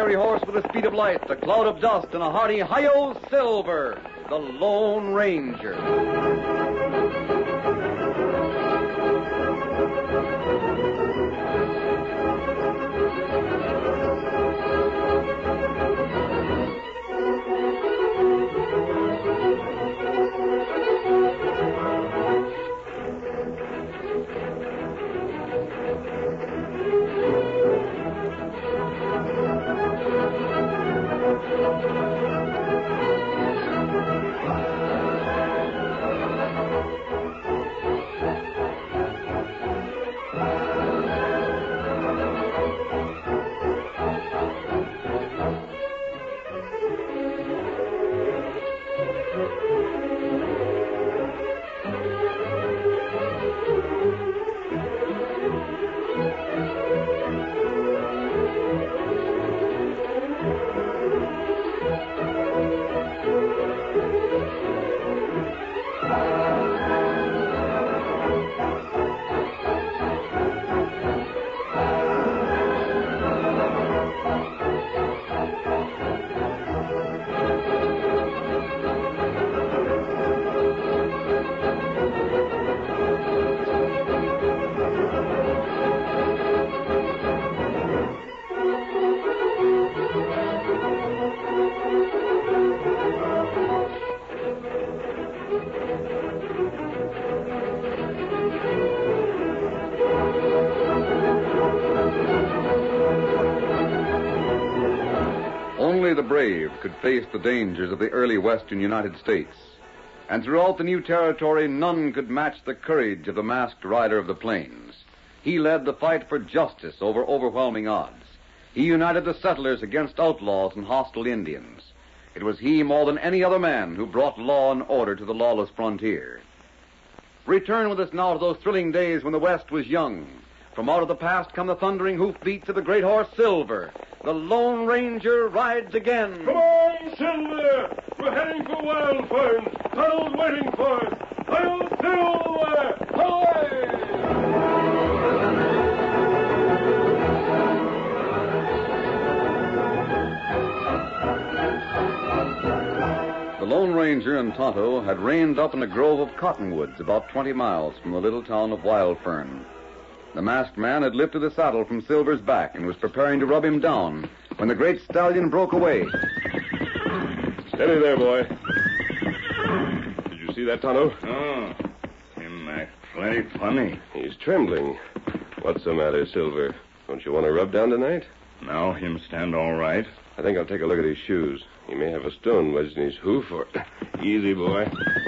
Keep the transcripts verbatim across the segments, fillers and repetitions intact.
fiery horse with the speed of light, a cloud of dust, and a hearty hi-yo Silver, the Lone Ranger. Only the brave could face the dangers of the early western United States. And throughout the new territory, none could match the courage of the masked rider of the plains. He led the fight for justice over overwhelming odds. He united the settlers against outlaws and hostile Indians. It was he, more than any other man, who brought law and order to the lawless frontier. Return with us now to those thrilling days when the West was young. From out of the past come the thundering hoofbeats of the great horse Silver. The Lone Ranger rides again. Come on, Silver! We're heading for Wild Fern. Tunnel's waiting for us. Hi-yo, Silver! Away! The Lone Ranger and Tonto had reined up in a grove of cottonwoods about twenty miles from the little town of Wild Fern. The masked man had lifted the saddle from Silver's back and was preparing to rub him down when the great stallion broke away. Steady there, boy. Did you see that, Tonto? Oh, him act plenty funny. He's trembling. What's the matter, Silver? Don't you want to rub down tonight? Now him stand all right. I think I'll take a look at his shoes. He may have a stone wedged in his hoof, or... Easy, boy.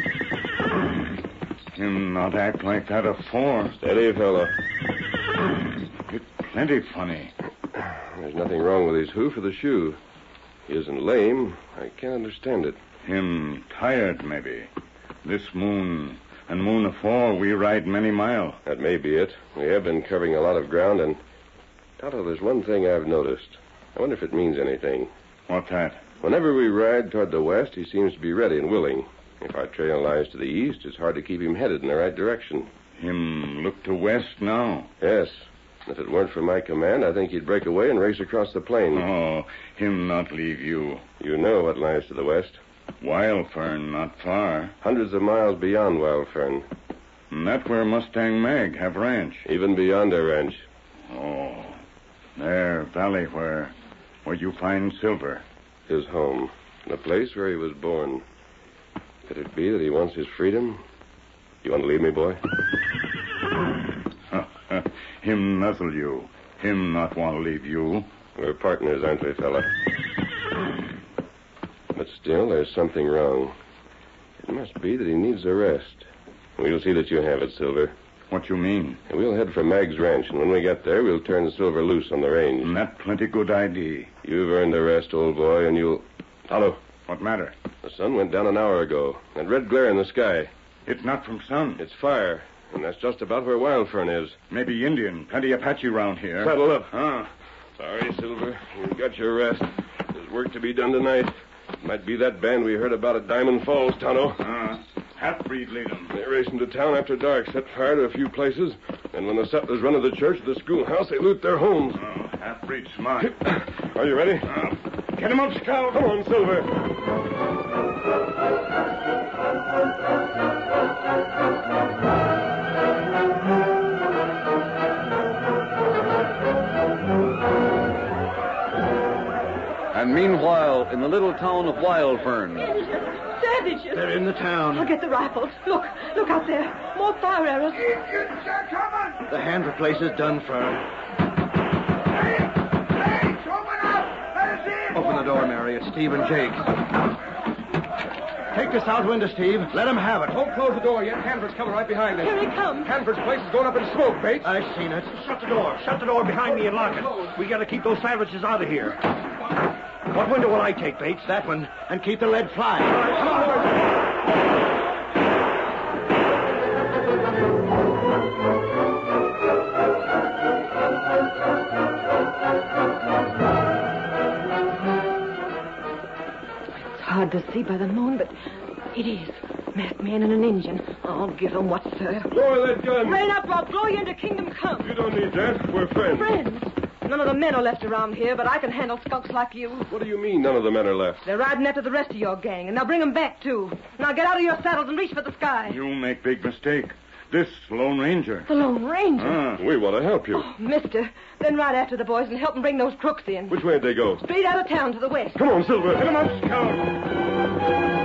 Him not act like that afore. Steady, fella. It plenty funny. There's nothing wrong with his hoof or the shoe. He isn't lame. I can't understand it. Him tired, maybe. This moon and moon afore, we ride many mile. That may be it. We have been covering a lot of ground, and... Tonto, there's one thing I've noticed. I wonder if it means anything. What that? Whenever we ride toward the west, he seems to be ready and willing. If our trail lies to the east, it's hard to keep him headed in the right direction. Him look to west now? Yes. If it weren't for my command, I think he'd break away and race across the plain. Oh, him not leave you. You know what lies to the west. Wild Fern not far. Hundreds of miles beyond Wild Fern. And that where Mustang Mag have ranch. Even beyond their ranch. Oh, there, valley where, where you find Silver. His home. The place where he was born. Could it be that he wants his freedom? You want to leave me, boy? Him nuzzle you. Him not want to leave you. We're partners, aren't we, fella? But still, there's something wrong. It must be that he needs a rest. We'll see that you have it, Silver. What you mean? We'll head for Mag's ranch, and when we get there, we'll turn Silver loose on the range. And that plenty good idea. You've earned a rest, old boy, and you'll... Tonto. What matter? The sun went down an hour ago. That red glare in the sky. It's not from sun. It's fire. And that's just about where Wild Fern is. Maybe Indian. Plenty Apache around here. Saddle up. Huh? Sorry, Silver. You got your rest. There's work to be done tonight. It might be that band we heard about at Diamond Falls, Tonto. Uh, Half-breed lead 'em. They race into town after dark, set fire to a few places, and when the settlers run to the church or the schoolhouse, they loot their homes. Oh, half-breed smart. Are you ready? Uh, get him up, Scout. Come on, Silver. And meanwhile, in the little town of Wild Fern, Savages. They're in the town. I'll get the rifles. Look, look out there. More fire arrows. Indians are coming! The hand place is done for. Hey! Hey! Open up! Let us in! Open the door, Mary. It's Steve and Jake. Take the south window, Steve. Let him have it. Don't close the door yet. Hanford's coming right behind us. Here he comes. Hanford's place is going up in smoke, Bates. I've seen it. Shut the door. Shut the door behind me and lock it. We got to keep those savages out of here. What window will I take, Bates? That one. And keep the lead flying. Come on. It's hard to see by the moon, but it is. Masked man and an Indian. I'll give them what's there. Lower that gun. Rain up, or I'll blow you into Kingdom Come. You don't need that. We're friends. Friends. None of the men are left around here, but I can handle skunks like you. What do you mean none of the men are left? They're riding after the rest of your gang, and they'll bring them back, too. Now get out of your saddles and reach for the sky. You make big mistake. This Lone Ranger. The Lone Ranger? Ah. We want to help you. Oh, mister, then ride after the boys and help them bring those crooks in. Which way'd they go? Straight out of town to the west. Come on, Silver. Get him up, Scout.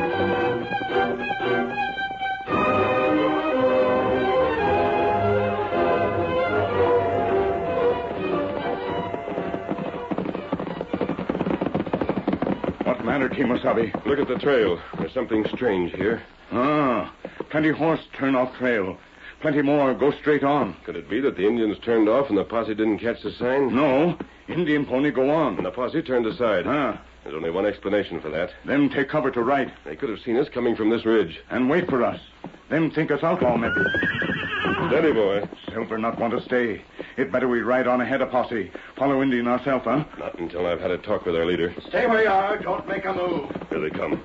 What matter, Kemosabe? Look at the trail. There's something strange here. Ah, plenty horse turn off trail. Plenty more go straight on. Could it be that the Indians turned off and the posse didn't catch the sign? No, Indian pony go on. And the posse turned aside. Ah, There's only one explanation for that. them take cover to right They could have seen us coming from this ridge. and wait for us. Them think us outlaw men. Steady, boy. Silver not want to stay. It better we ride on ahead of posse. Follow Indian ourself, huh? Not until I've had a talk with our leader. Stay where you are. Don't make a move. Here they come.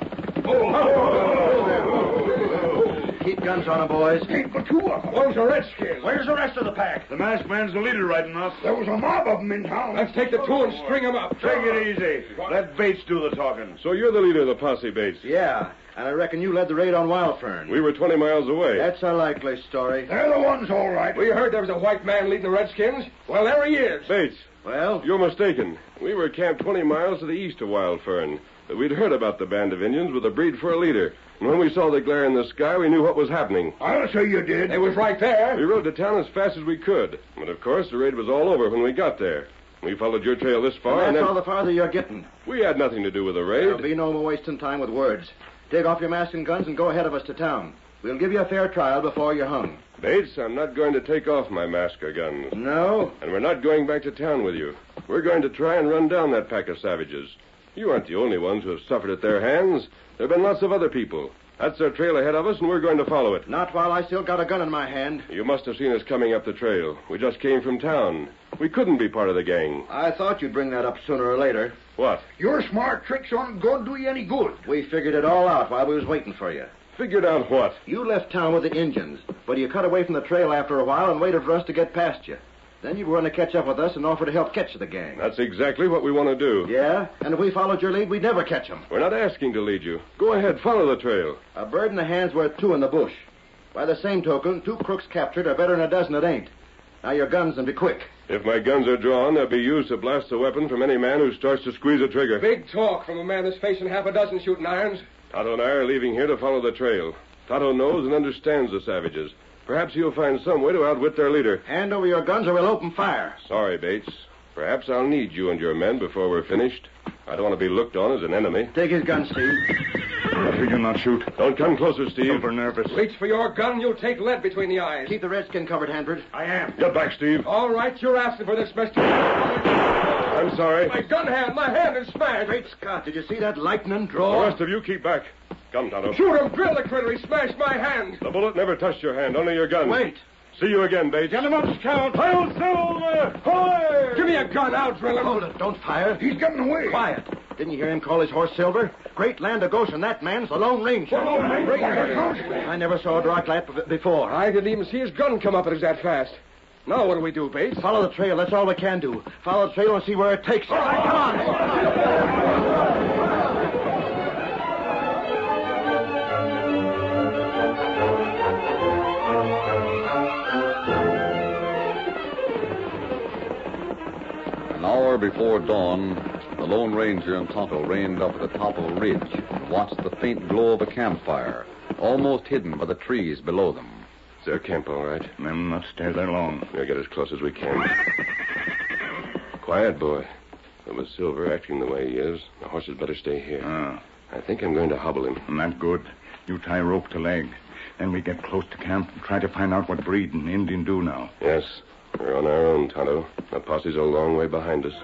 Keep guns on them, boys. Ain't but two of them. Those are redskins. Where's the rest of the pack? The masked man's the leader riding us. There was a mob of them in town. Let's take the two and string them up. Take it easy. Let Bates do the talking. So you're the leader of the posse, Bates. Yeah, and I reckon you led the raid on Wild Fern. We were twenty miles away. That's a likely story. They're the ones, all right. We heard there was a white man leading the Redskins. Well, there he is. Bates, Well, you're mistaken. We were camped twenty miles to the east of Wild Fern. But we'd heard about the band of Indians with a breed for a leader. And when we saw the glare in the sky, we knew what was happening. I'll say you did. They was right there. We rode to town as fast as we could. But, of course, the raid was all over when we got there. We followed your trail this far, and and that's then... all the farther you're getting. We had nothing to do with the raid. There'll be no more wasting time with words. Take off your mask and guns and go ahead of us to town. We'll give you a fair trial before you're hung. Bates, I'm not going to take off my mask or guns. No? And we're not going back to town with you. We're going to try and run down that pack of savages. You aren't the only ones who have suffered at their hands. There have been lots of other people. That's their trail ahead of us, and we're going to follow it. Not while I still got a gun in my hand. You must have seen us coming up the trail. We just came from town. We couldn't be part of the gang. I thought you'd bring that up sooner or later. What? Your smart tricks aren't going to do you any good. We figured it all out while we was waiting for you. Figured out what? You left town with the Indians, but you cut away from the trail after a while and waited for us to get past you. Then you were going to catch up with us and offer to help catch the gang. That's exactly what we want to do. Yeah? And if we followed your lead, we'd never catch them. We're not asking to lead you. Go ahead, follow the trail. A bird in the hand's worth two in the bush. By the same token, two crooks captured are better than a dozen that ain't. Now your guns and be quick. If my guns are drawn, they'll be used to blast the weapon from any man who starts to squeeze a trigger. Big talk from a man that's facing half a dozen shooting irons. Tonto and I are leaving here to follow the trail. Tonto knows and understands the savages. Perhaps he'll find some way to outwit their leader. Hand over your guns or we'll open fire. Sorry, Bates. Perhaps I'll need you and your men before we're finished. I don't want to be looked on as an enemy. Take his gun, Steve. Better you not shoot. Don't come closer, Steve. Silver nervous. Reach for your gun, you'll take lead between the eyes. Keep the redskin covered, Hanford. I am. Get back, Steve. All right, you're asking for this, mister. I'm sorry. My gun hand, my hand is smashed. Great Scott, did you see that lightning The draw? rest of you keep back. Come, Tonto. Shoot him, drill the critter, he smashed my hand. The bullet never touched your hand, only your gun. Wait. See you again, Bates. Get him up, Scout. Hail Silver! Hoy! Give me a gun, I'll drill him. Hold it. Don't fire. He's getting away. Quiet. Didn't you hear him call his horse Silver? Great land of Goshen, that man's the Lone Ranger. I never saw a dark lad b- before. I didn't even see his gun come up at us that fast. Now what do we do, Bates? Follow the trail. That's all we can do. Follow the trail and see where it takes us. All right, come on. An hour before dawn, the Lone Ranger and Tonto reined up at the top of a ridge and watched the faint glow of a campfire, almost hidden by the trees below them. It's their camp, all right. Them not stay there long. We'll get as close as we can. Quiet, boy. But with Silver acting the way he is, the horses better stay here. Ah. I think I'm going to hobble him. Not good. You tie rope to leg. Then we get close to camp and try to find out what breed an Indian do now. Yes. We're on our own, Tonto. The posse's a long way behind us.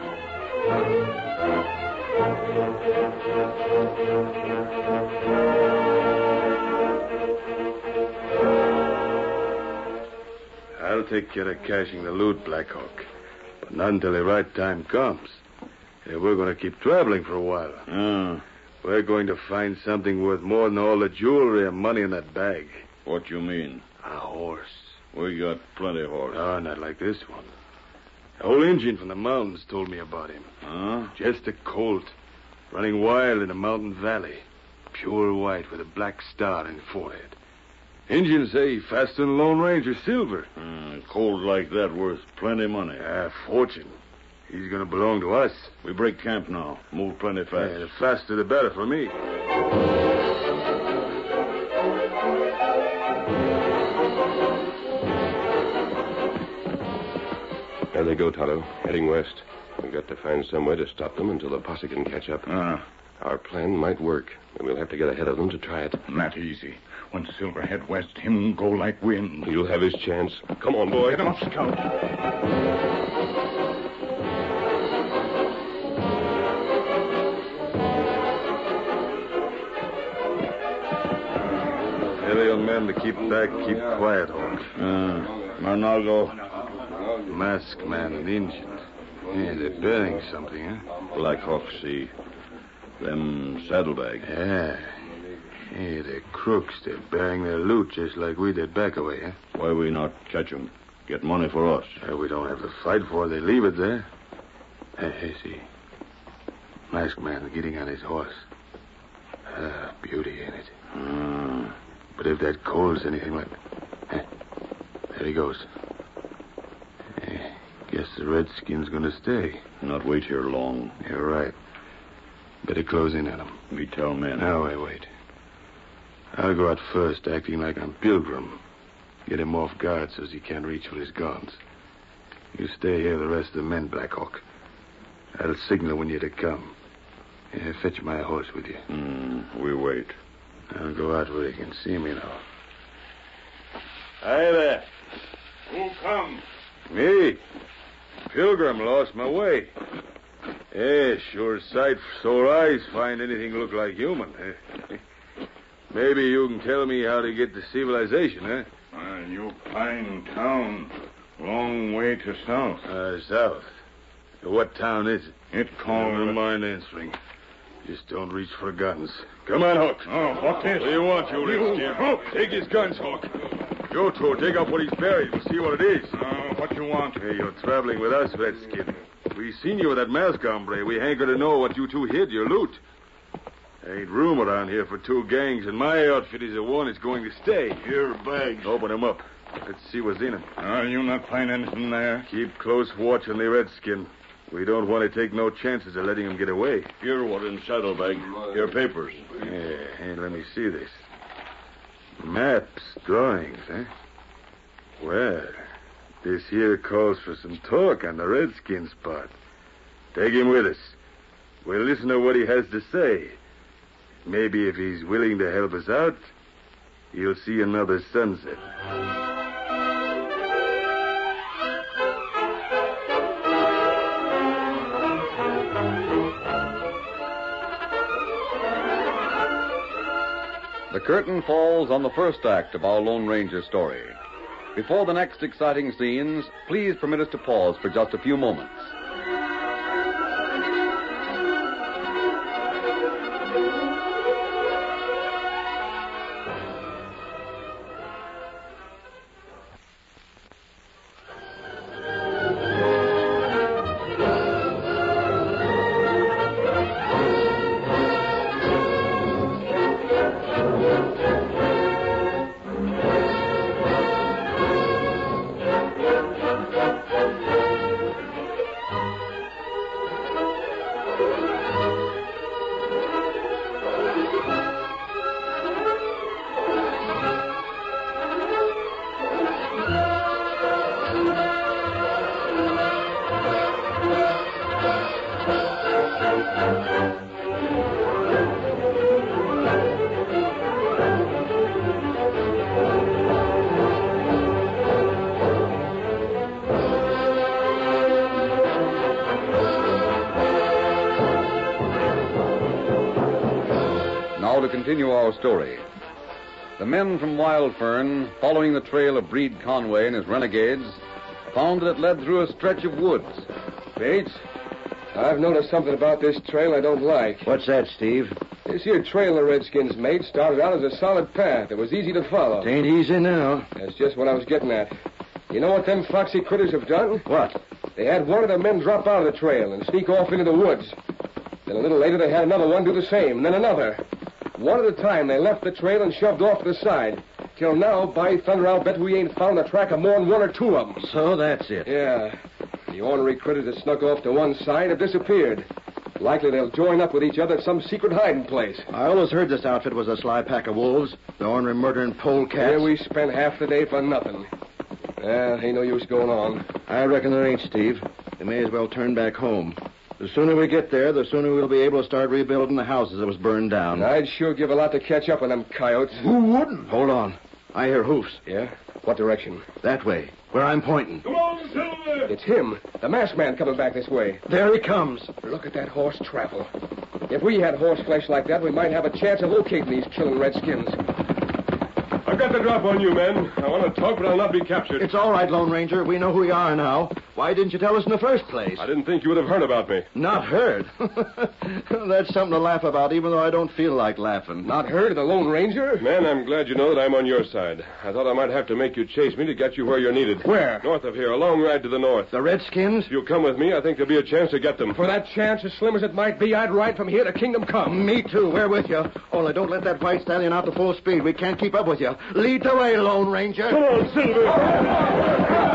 I'll take care of cashing the loot, Blackhawk. But not until the right time comes. And we're going to keep traveling for a while. Ah. We're going to find something worth more than all the jewelry and money in that bag. What you mean? A horse. We got plenty of horse. Oh, not like this one. The whole Indian from the mountains told me about him. Huh? Just a colt, running wild in a mountain valley. Pure white with a black star in the forehead. Indians say faster than Lone Ranger Silver. Uh, colt like that worth plenty money. Ah, fortune. He's going to belong to us. We break camp now. Move plenty fast. Yeah, the faster the better for me. There they go, Tonto, heading west. We've got to find some way to stop them until the posse can catch up. Ah. Our plan might work, but we'll have to get ahead of them to try it. Not easy. When Silver head west, him go like wind. He'll have his chance. Come on, boy. Get him up, Scout. Tell your men to keep back, keep quiet, Hawk. Uh, Marnago. Masked man and Indian. Yeah, they're bearing something, huh? Black Hawk, see. Them saddlebags. Yeah. Hey, they're crooks. They're bearing their loot just like we did back away, huh? Why we not catch 'em? Get money for us. Uh, we don't have to fight for it. They leave it there. Hey, hey, see. Masked man getting on his horse. Ah, beauty, ain't it? Ah. But if that coal's anything like... Eh, there he goes. Eh, guess the Redskin's gonna stay. Not wait here long. You're right. Better close in on him. We tell men. No, wait, wait. I'll go out first, acting like I'm Pilgrim. Get him off guard so he can't reach for his guns. You stay here, the rest of the men, Blackhawk. I'll signal when you're to come. Yeah, fetch my horse with you. Mm, we wait. I'll go out where you can see me now. Hi there. Who come? Me? Pilgrim lost my way. Yeah, sure sight sore eyes find anything look like human. Eh? Maybe you can tell me how to get to civilization, huh? Uh, you pine town. Long way to south. Uh, south. What town is it? It called... Never mind answering. Just don't reach for guns. Come on, Hawk. Oh, what is? What do you want, you redskin? Oh, take his guns, Hawk. You two, take up what he's buried. We'll see what it is. Uh, what you want? Hey, you're traveling with us, Redskin. We seen you with that mask, hombre. We hanker to know what you two hid, your loot. There ain't room around here for two gangs, and my outfit is the one that's going to stay. Here, bags. Open them up. Let's see what's in them. Uh, you not find anything there? Keep close watch on the Redskin. We don't want to take no chances of letting him get away. Here, what in saddlebag? Your papers. Yeah, hey, let me see this. Maps, drawings, eh? Well, this here calls for some talk on the Redskin spot. Take him with us. We'll listen to what he has to say. Maybe if he's willing to help us out, he'll see another sunset. The curtain falls on the first act of our Lone Ranger story. Before the next exciting scenes, please permit us to pause for just a few moments. Now to continue our story. The men from Wild Fern, following the trail of Breed Conway and his renegades, found that it led through a stretch of woods. Bates, I've noticed something about this trail I don't like. What's that, Steve? This here trail the Redskins made started out as a solid path. It was easy to follow. It ain't easy now. That's just what I was getting at. You know what them foxy critters have done? What? They had one of the men drop out of the trail and sneak off into the woods. Then a little later they had another one do the same, and then another. One at a time, they left the trail and shoved off to the side. Till now, by thunder, I'll bet we ain't found the track of more than one or two of them. So that's it. Yeah. The ornery critters that snuck off to one side have disappeared. Likely they'll join up with each other at some secret hiding place. I always heard this outfit was a sly pack of wolves. The ornery murdering polecats. Here we spent half the day for nothing. Yeah, ain't no use going on. I reckon there ain't, Steve. We may as well turn back home. The sooner we get there, the sooner we'll be able to start rebuilding the houses that was burned down. I'd sure give a lot to catch up on them coyotes. Who wouldn't? Hold on. I hear hoofs. Yeah? What direction? That way, where I'm pointing. Come on, Silver! It's him, the masked man coming back this way. There he comes. Look at that horse travel. If we had horse flesh like that, we might have a chance of locating these killing redskins. I've got the drop on you, men. I want to talk, but I'll not be captured. It's all right, Lone Ranger. We know who you are now. Why didn't you tell us in the first place? I didn't think you would have heard about me. Not heard? That's something to laugh about, even though I don't feel like laughing. Not heard of the Lone Ranger? Man, I'm glad you know that I'm on your side. I thought I might have to make you chase me to get you where you're needed. Where? North of here, a long ride to the north. The Redskins? If you'll come with me, I think there'll be a chance to get them. For that chance, as slim as it might be, I'd ride from here to Kingdom Come. Me too. We're with you. Only don't let that white stallion out to full speed. We can't keep up with you. Lead the way, Lone Ranger. Come on, Silver!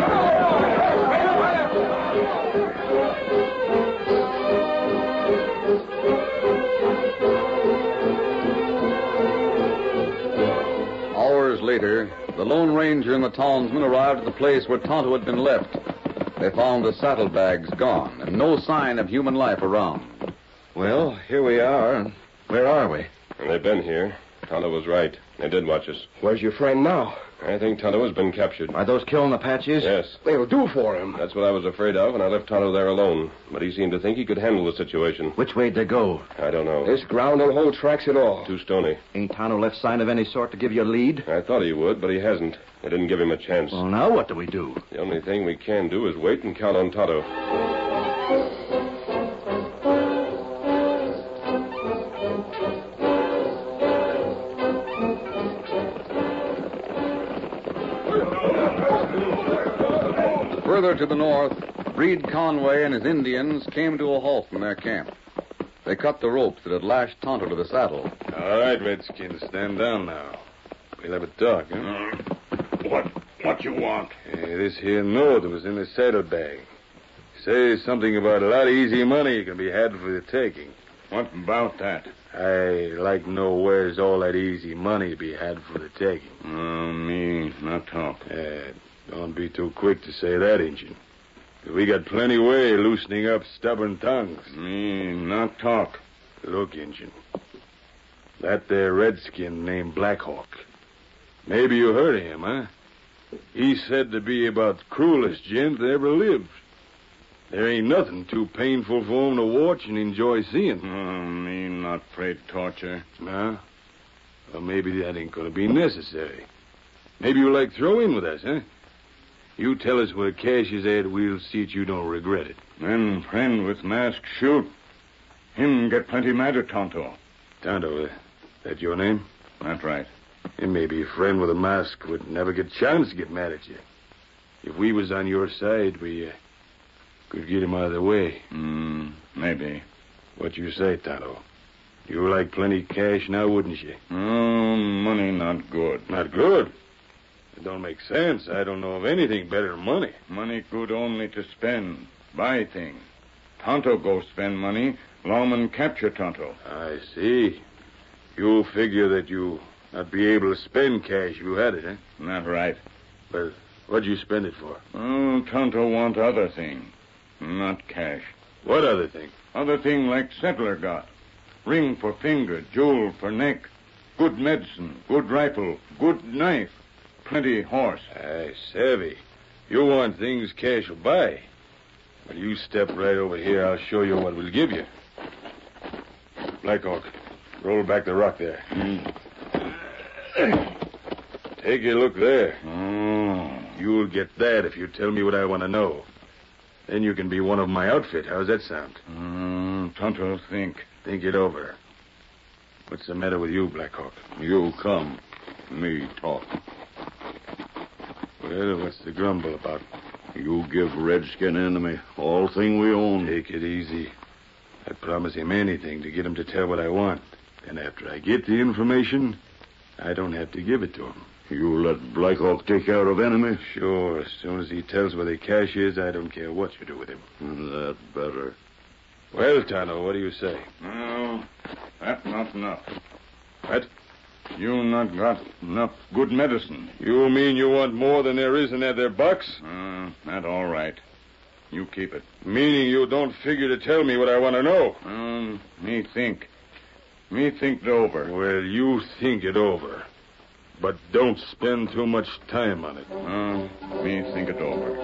Hours later, the Lone Ranger and the townsmen arrived at the place where Tonto had been left. They found the saddlebags gone and no sign of human life around. Well, here we are. Where are we? And they've been here. Tonto was right. They did watch us. Where's your friend now? I think Tonto has been captured. Are those killing Apaches? Yes. They'll do for him. That's what I was afraid of, and I left Tonto there alone. But he seemed to think he could handle the situation. Which way'd they go? I don't know. This ground don't hold tracks at all. Too stony. Ain't Tonto left sign of any sort to give you a lead? I thought he would, but he hasn't. They didn't give him a chance. Well, now what do we do? The only thing we can do is wait and count on Tonto. Further to the north, Breed Conway and his Indians came to a halt in their camp. They cut the ropes that had lashed Tonto to the saddle. All right, Redskins, stand down now. We'll have a talk, huh? Uh, what? What you want? Uh, this here note was in the saddlebag. Says something about a lot of easy money can be had for the taking. What about that? I like to know where's all that easy money to be had for the taking. Oh, me not talk. Uh, don't be too quick to say that, Injun. We got plenty way of loosening up stubborn tongues. Me not talk. Look, Injun. That there redskin named Blackhawk. Maybe you heard of him, huh? He's said to be about the cruelest gent that ever lived. There ain't nothing too painful for him to watch and enjoy seeing. Oh, me not afraid torture. Huh? Well, maybe that ain't going to be necessary. Maybe you'll like throw in with us, huh? You tell us where cash is at, we'll see that you don't regret it. Then friend with mask shoot. Him get plenty mad at Tonto. Tonto, uh, that your name? That's right. Him may be a friend with a mask would never get a chance to get mad at you. If we was on your side, we uh, could get him out of the way. Hmm, maybe. What you say, Tonto? You like plenty cash now, wouldn't you? Oh, money not good. Not good? It don't make sense. I don't know of anything better than money. Money good only to spend, buy thing. Tonto go spend money, lawman capture Tonto. I see. You figure that you not be able to spend cash if you had it, eh? Not right. Well, What'd you spend it for? Oh, Tonto want other thing. Not cash. What other thing? Other thing like settler got. Ring for finger, jewel for neck. Good medicine, good rifle, good knife. Plenty horse. Aye, savvy. You want things cash will buy. Well, you step right over here. I'll show you what we'll give you. Blackhawk, roll back the rock there. Mm. Take a look there. Oh. You'll get that if you tell me what I want to know. Then you can be one of my outfit. How's that sound? Mm, Tonto think. Think it over. What's the matter with you, Blackhawk? You come. Me talk. Well, what's the grumble about? You give Redskin enemy all thing we own. Take it easy. I promise him anything to get him to tell what I want. And after I get the information, I don't have to give it to him. You let Blackhawk take care of enemy? Sure. As soon as he tells where the cash is, I don't care what you do with him. That better. Well, Tonto, what do you say? No, that not enough. What? You not got enough good medicine. You mean you want more than there is in that there box? Uh, that all right. You keep it. Meaning you don't figure to tell me what I want to know? Um, me think. Me think it over. Well, you think it over. But don't spend too much time on it. Uh, me think it over.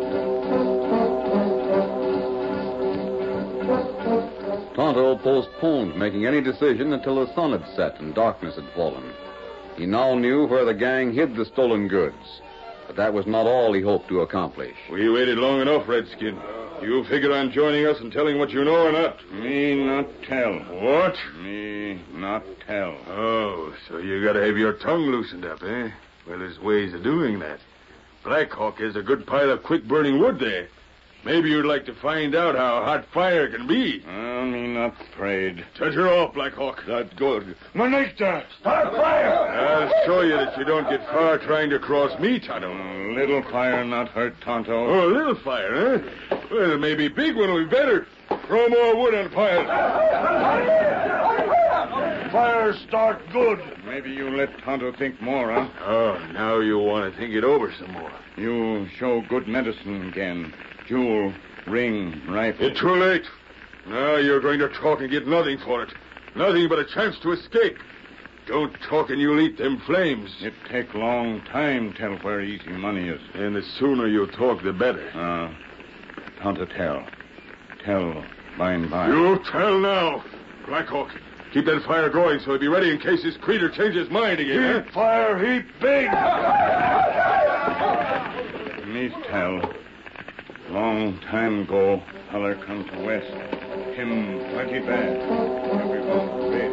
Tonto postponed making any decision until the sun had set and darkness had fallen. He now knew where the gang hid the stolen goods, but that was not all he hoped to accomplish. We waited long enough, Redskin. You figure on joining us and telling what you know or not? Me not tell. What? Me not tell. Oh, so you gotta have your tongue loosened up, eh? Well, there's ways of doing that. Blackhawk has a good pile of quick-burning wood there. Maybe you'd like to find out how hot fire can be. Uh, me not afraid. Touch her off, Blackhawk. That good. Manita! Start fire! I'll show you that you don't get far trying to cross me, Tonto. Uh, little fire not hurt, Tonto. Oh, a little fire, huh? Well, maybe big one will be better. Throw more wood on fire. Fire start good. Maybe you let Tonto think more, huh? Oh, now you want to think it over some more. You show good medicine again. Jewel, ring, rifle. It's too late. Now you're going to talk and get nothing for it. Nothing but a chance to escape. Don't talk and you'll eat them flames. It take long time tell where easy money is. And the sooner you talk, the better. Uh, Tonto tell. Tell by and by. You tell now. Blackhawk, keep that fire going so he'll be ready in case this creature changes his mind again. Heat fire, heat big. Me tell. Long time ago, feller come to west. Him plenty bad. Everyone afraid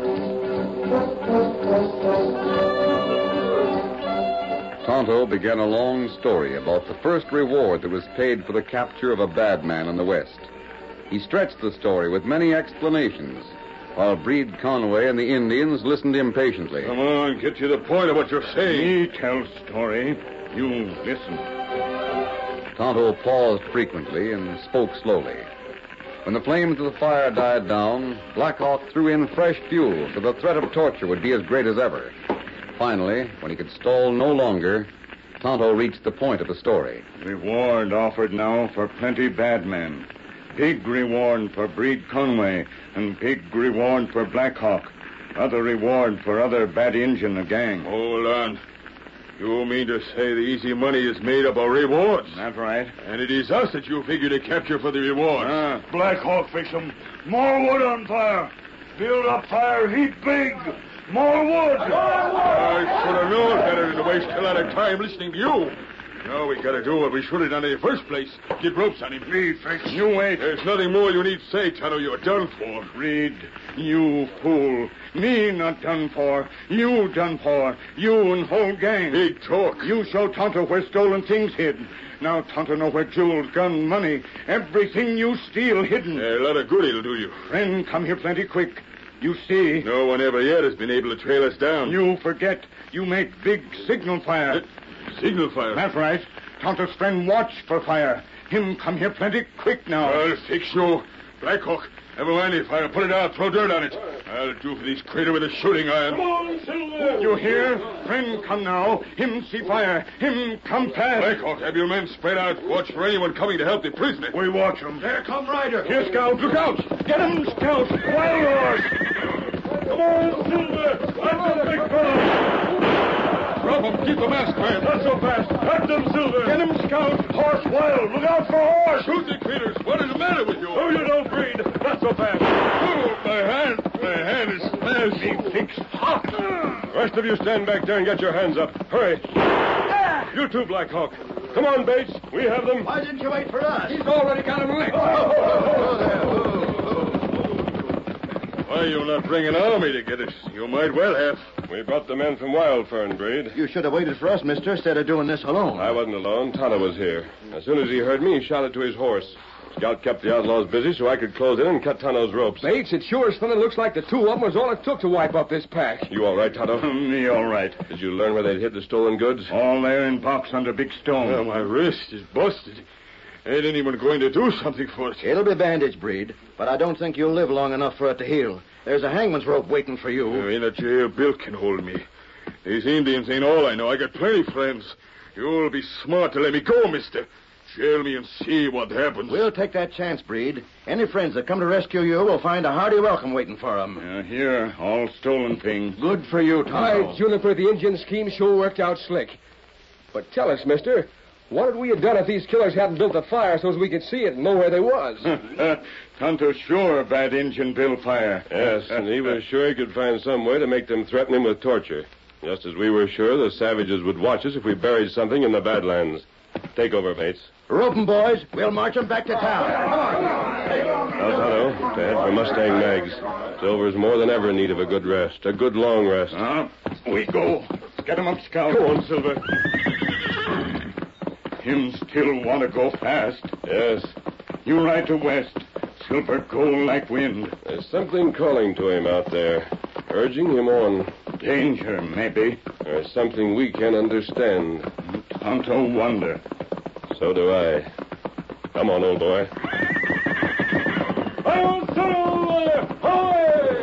of him. Tonto began a long story about the first reward that was paid for the capture of a bad man in the West. He stretched the story with many explanations, while Breed Conway and the Indians listened impatiently. Come on, get to the point of what you're saying. Me tell story. You listen. Tonto paused frequently and spoke slowly. When the flames of the fire died down, Blackhawk threw in fresh fuel, so the threat of torture would be as great as ever. Finally, when he could stall no longer, Tonto reached the point of the story. Reward offered now for plenty bad men. Big reward for Breed Conway, and big reward for Blackhawk. Other reward for other bad Injun a gang. Hold on. You mean to say the easy money is made up of rewards? That's right. And it is us that you figure to capture for the rewards. Ah. Blackhawk fix 'em. More wood on fire. Build up fire, heat big. More wood. I should have known better than to waste a lot of time listening to you. Now we gotta do what we should have done in the first place. Get ropes on him. Me fix. You wait. There's nothing more you need say, Tonto. You're done for. Reed, you fool. Me not done for. You done for. You and whole gang. Big talk. You show Tonto where stolen things hid. Now Tonto know where jewels, gun, money, everything you steal hidden. A lot of good it'll do you. Friend, come here plenty quick. You see. No one ever yet has been able to trail us down. You forget. You make big signal fire. Uh, signal fire? That's right. Tonto's friend watch for fire. Him come here plenty quick now. I'll fix you. Blackhawk, never mind the fire. Put it out. Throw dirt on it. I'll do for this crater with a shooting iron. Come on, Silver! You hear? Friend, come now. Him see fire. Him come fast. Blackhawk, have your men spread out. Watch for anyone coming to help the prisoner. We watch him. There come Ryder. Here, Scout. Look out. Get him, Scout. Wild horse. Come on, Silver! That's a big fellow! Drop him. Keep the mask, man. Not so fast. At them, Silver! Get him, Scout. Horse wild! Look out for horse! Shoot the critters. What is the matter with you? Oh, you don't breed. Not so fast. Oh, my hand. My hand is smashed. Be fixed. Hot. Rest of you stand back there and get your hands up. Hurry. You too, Black Hawk. Come on, Bates. We have them. Why didn't you wait for us? He's already got him licked. Why you not bring an army to get us? You might well have. We brought the men from Wild Fern, Breed. You should have waited for us, mister, instead of doing this alone. I wasn't alone. Tonto was here. As soon as he heard me, he shouted to his horse. Scout kept the outlaws busy so I could close in and cut Tonto's ropes. Bates, it sure as thunder looks like the two of them was all it took to wipe up this pack. You all right, Tonto? Me all right. Did you learn where they'd hid the stolen goods? All there in box under big stone. Oh, my wrist is busted. Ain't anyone going to do something for it? It'll be bandaged, Breed, but I don't think you'll live long enough for it to heal. There's a hangman's rope waiting for you. Oh, in a jail, Bill can hold me. These Indians ain't all I know. I got plenty friends. You'll be smart to let me go, mister. Jail me and see what happens. We'll take that chance, Breed. Any friends that come to rescue you will find a hearty welcome waiting for them. Uh, here, all stolen things. Good for you, Tonto. By Juniper, the Indian scheme sure worked out slick. But tell us, mister, what would we have done if these killers hadn't built the fire so as we could see it and know where they was? Tonto sure bad Injun build fire. Yes, and he was sure he could find some way to make them threaten him with torture. Just as we were sure the savages would watch us if we buried something in the Badlands. Take over, Bates. Rope 'em, boys. We'll march 'em back to town. Come on. Now, Tonto, to head for Mustang Mag's. Silver's more than ever in need of a good rest, a good long rest. Uh, we go. Get him up, Scout. Go on, Silver. Him still want to go fast. Yes, You ride to west. Silver go like wind. there's something calling to him out there, urging him on. Danger, maybe. There's something we can't understand. Tonto wonder. So do I. Come on, old boy. Hail Silver! Hoy!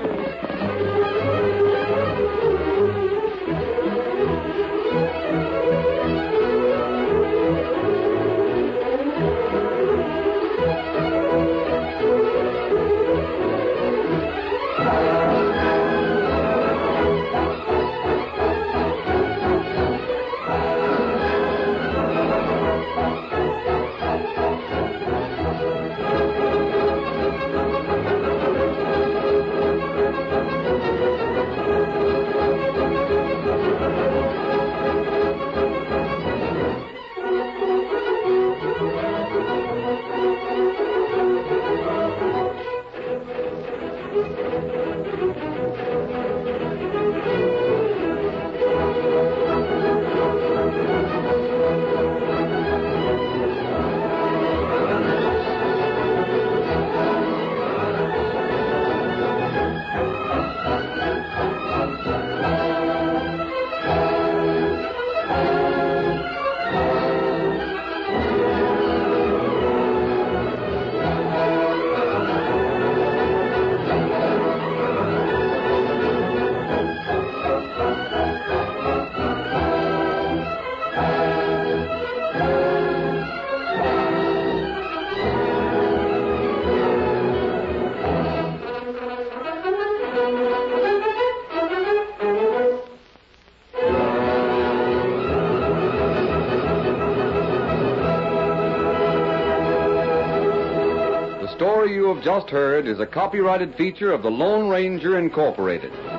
The story you have just heard is a copyrighted feature of the Lone Ranger Incorporated.